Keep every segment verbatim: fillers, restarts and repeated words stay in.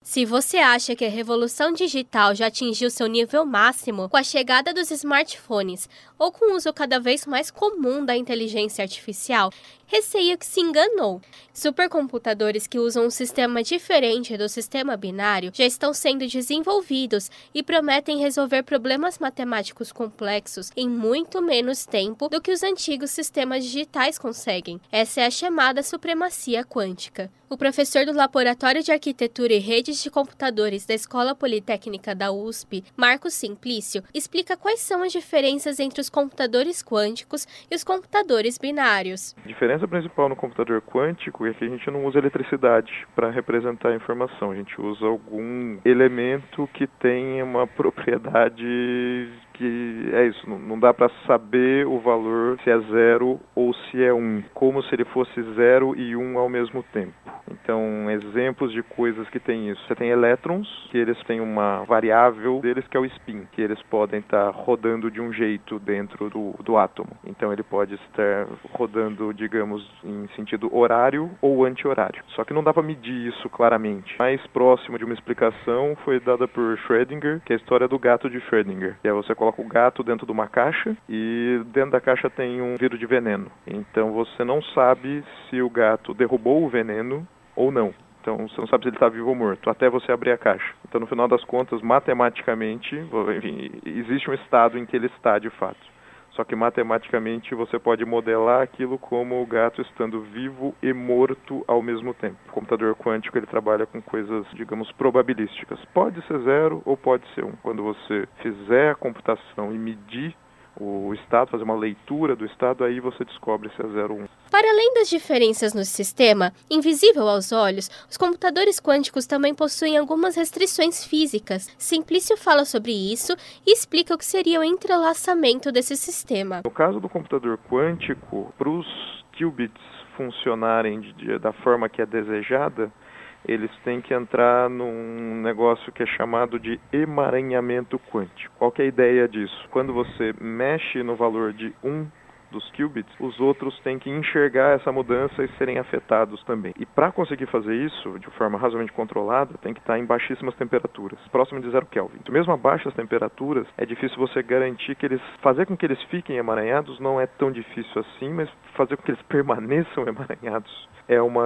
Se você acha que a revolução digital já atingiu seu nível máximo com a chegada dos smartphones ou com o uso cada vez mais comum da inteligência artificial, receio que se enganou. Supercomputadores que usam um sistema diferente do sistema binário já estão sendo desenvolvidos e prometem resolver problemas matemáticos complexos em muito menos tempo do que os antigos sistemas digitais conseguem. Essa é a chamada supremacia quântica. O professor do Laboratório de Arquitetura e Redes de Computadores da Escola Politécnica da U S P, Marcos Simplício, explica quais são as diferenças entre os computadores quânticos e os computadores binários. A diferença principal no computador quântico é que a gente não usa eletricidade para representar a informação. A gente usa algum elemento que tenha uma propriedade que é isso, não dá para saber o valor se é zero ou se é um, como se ele fosse zero e um ao mesmo tempo. Então, exemplos de coisas que tem isso. Você tem elétrons, que eles têm uma variável deles que é o spin, que eles podem estar rodando de um jeito dentro do, do átomo. Então, ele pode estar rodando, digamos, em sentido horário ou anti-horário. Só que não dá para medir isso claramente. Mais próximo de uma explicação foi dada por Schrödinger, que é a história do gato de Schrödinger. Que é você coloca o gato dentro de uma caixa e dentro da caixa tem um vidro de veneno. Então, você não sabe se o gato derrubou o veneno ou não. Então, você não sabe se ele está vivo ou morto, até você abrir a caixa. Então, no final das contas, matematicamente, enfim, existe um estado em que ele está de fato. Só que matematicamente você pode modelar aquilo como o gato estando vivo e morto ao mesmo tempo. O computador quântico ele trabalha com coisas, digamos, probabilísticas. Pode ser zero ou pode ser um. Quando você fizer a computação e medir o estado, fazer uma leitura do estado, aí você descobre se é zero ou um. Para além das diferenças no sistema, invisível aos olhos, os computadores quânticos também possuem algumas restrições físicas. Simplício fala sobre isso e explica o que seria o entrelaçamento desse sistema. No caso do computador quântico, para os qubits funcionarem de, de, da forma que é desejada, eles têm que entrar num negócio que é chamado de emaranhamento quântico. Qual que é a ideia disso? Quando você mexe no valor de um dos qubits, os outros têm que enxergar essa mudança e serem afetados também. E para conseguir fazer isso de forma razoavelmente controlada, tem que estar em baixíssimas temperaturas, próximo de zero Kelvin. Então, mesmo a baixas temperaturas, é difícil você garantir que eles... Fazer com que eles fiquem emaranhados não é tão difícil assim, mas fazer com que eles permaneçam emaranhados é uma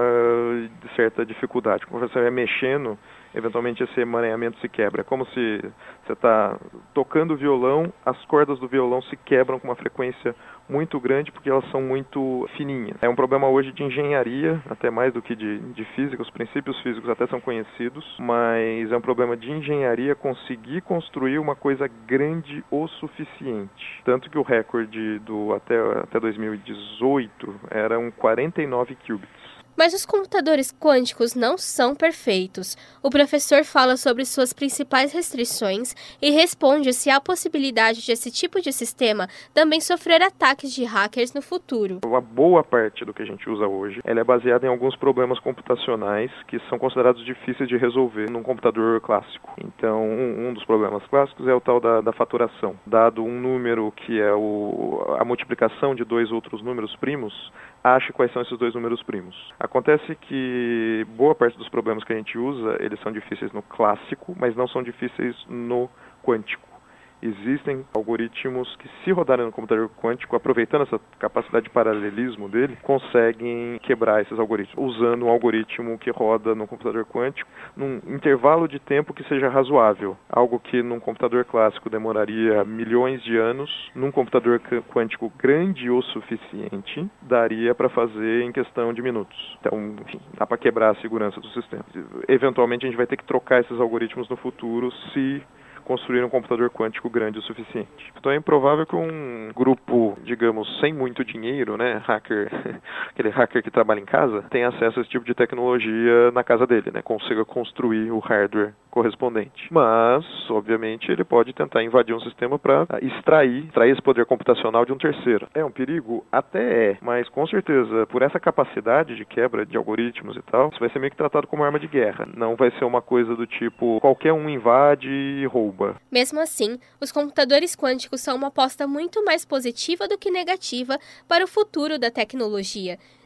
certa dificuldade. Quando você vai mexendo, eventualmente esse emaranhamento se quebra. É como se você está tocando violão, as cordas do violão se quebram com uma frequência muito grande porque elas são muito fininhas. É um problema hoje de engenharia, até mais do que de, de física. Os princípios físicos até são conhecidos, mas é um problema de engenharia conseguir construir uma coisa grande o suficiente. Tanto que o recorde do até, até dois mil e dezoito eram quarenta e nove qubits. Mas os computadores quânticos não são perfeitos. O professor fala sobre suas principais restrições e responde se há possibilidade de esse tipo de sistema também sofrer ataques de hackers no futuro. Uma boa parte do que a gente usa hoje, ela é baseada em alguns problemas computacionais que são considerados difíceis de resolver num computador clássico. Então, um, um dos problemas clássicos é o tal da, da faturação. Dado um número que é o, a multiplicação de dois outros números primos, ache quais são esses dois números primos. Acontece que boa parte dos problemas que a gente usa, eles são difíceis no clássico, mas não são difíceis no quântico. Existem algoritmos que, se rodarem no computador quântico, aproveitando essa capacidade de paralelismo dele, conseguem quebrar esses algoritmos, usando um algoritmo que roda no computador quântico num intervalo de tempo que seja razoável. Algo que num computador clássico demoraria milhões de anos, num computador quântico grande o suficiente, daria para fazer em questão de minutos. Então, enfim, dá para quebrar a segurança do sistema. Eventualmente, a gente vai ter que trocar esses algoritmos no futuro se construir um computador quântico grande o suficiente. Então é improvável que um grupo, digamos, sem muito dinheiro, né, hacker, aquele hacker que trabalha em casa, tenha acesso a esse tipo de tecnologia na casa dele, né, consiga construir o hardware correspondente. Mas, obviamente, ele pode tentar invadir um sistema para extrair, extrair esse poder computacional de um terceiro. É um perigo? Até é, mas com certeza, por essa capacidade de quebra de algoritmos e tal, isso vai ser meio que tratado como arma de guerra. Não vai ser uma coisa do tipo, qualquer um invade e rouba. Mesmo assim, os computadores quânticos são uma aposta muito mais positiva do que negativa para o futuro da tecnologia.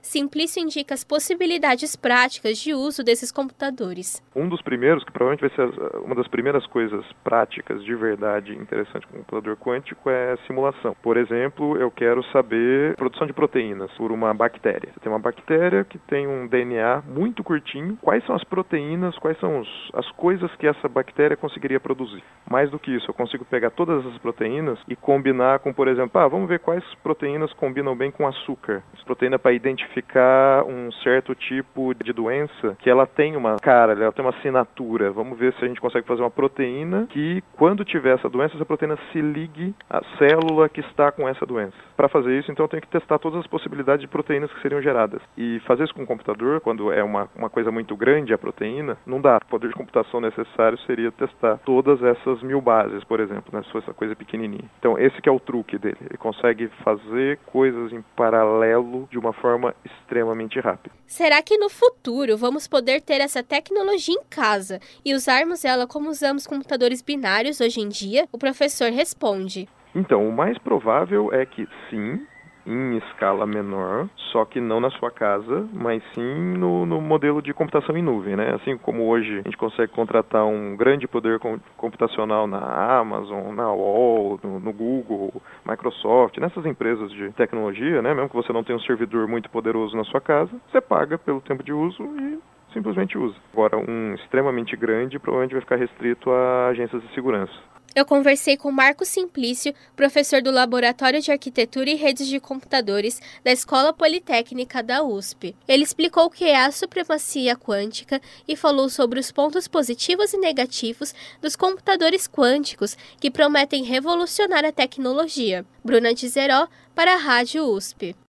Simplício indica as possibilidades práticas de uso desses computadores. Um dos primeiros, que provavelmente vai ser uma das primeiras coisas práticas de verdade interessante com o computador quântico, é simulação. Por exemplo, eu quero saber a produção de proteínas por uma bactéria. Você tem uma bactéria que tem um D N A muito curtinho. Quais são as proteínas, quais são os, as coisas que essa bactéria conseguiria produzir? Mais do que isso, eu consigo pegar todas essas proteínas e combinar com, por exemplo, ah, vamos ver quais proteínas combinam bem com açúcar. Essa proteína para identificar um certo tipo de doença que ela tem uma cara, ela tem uma assinatura. Vamos ver se a gente consegue fazer uma proteína que, quando tiver essa doença, essa proteína se ligue à célula que está com essa doença. Para fazer isso, então, eu tenho que testar todas as possibilidades de proteínas que seriam geradas. E fazer isso com o computador, quando é uma, uma coisa muito grande, a proteína, não dá. O poder de computação necessário seria testar todas essas mil bases, por exemplo, né, se fosse essa coisa pequenininha. Então, esse que é o truque dele. Ele consegue fazer coisas em paralelo de uma forma extremamente rápida. Será que no futuro vamos poder ter essa tecnologia em casa e usarmos ela como usamos computadores binários hoje em dia? O professor responde. Então, o mais provável é que sim, em escala menor, só que não na sua casa, mas sim no, no modelo de computação em nuvem, né? Assim como hoje a gente consegue contratar um grande poder computacional na Amazon, na U O L, no, no Google, Microsoft, nessas empresas de tecnologia, né? Mesmo que você não tenha um servidor muito poderoso na sua casa, você paga pelo tempo de uso e simplesmente usa. Agora, um extremamente grande provavelmente vai ficar restrito a agências de segurança. Eu conversei com Marco Simplício, professor do Laboratório de Arquitetura e Redes de Computadores da Escola Politécnica da U S P. Ele explicou o que é a supremacia quântica e falou sobre os pontos positivos e negativos dos computadores quânticos que prometem revolucionar a tecnologia. Bruna Dizeró, para a Rádio U S P.